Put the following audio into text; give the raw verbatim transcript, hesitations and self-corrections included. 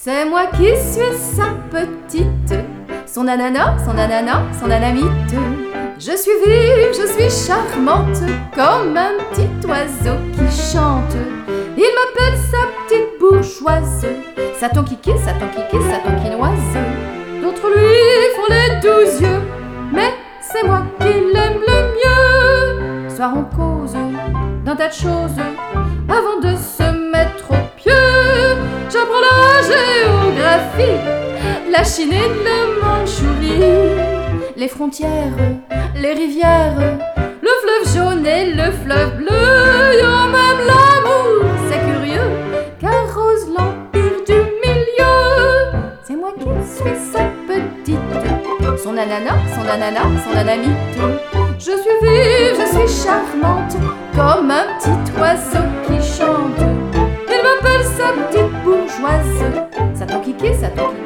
C'est moi qui suis sa petite, son ananas, son ananas, son anamite. Je suis vive, je suis charmante, comme un petit oiseau qui chante. Il m'appelle sa petite bourgeoise, sa tonquiquée, sa tonquiquée, sa tonquinoise. D'autres lui font les douze yeux, mais c'est moi qui l'aime le mieux. Soir on cause d'un tas de choses, avant de se mettre au pieu. J'apprends la géographie, la Chine et le Mandchourie, les frontières, les rivières, le fleuve jaune et le fleuve bleu. Y'a même l'amour, c'est curieux, qu'arrose l'empire du milieu. C'est moi qui suis sa petite, son ananas, son ananas, son anamite. Je suis vive, je suis charmante, comme un petit oiseau qui chante. Il m'appelle sa petite bourgeoise, sa tonquiquée, sa tonquiquée,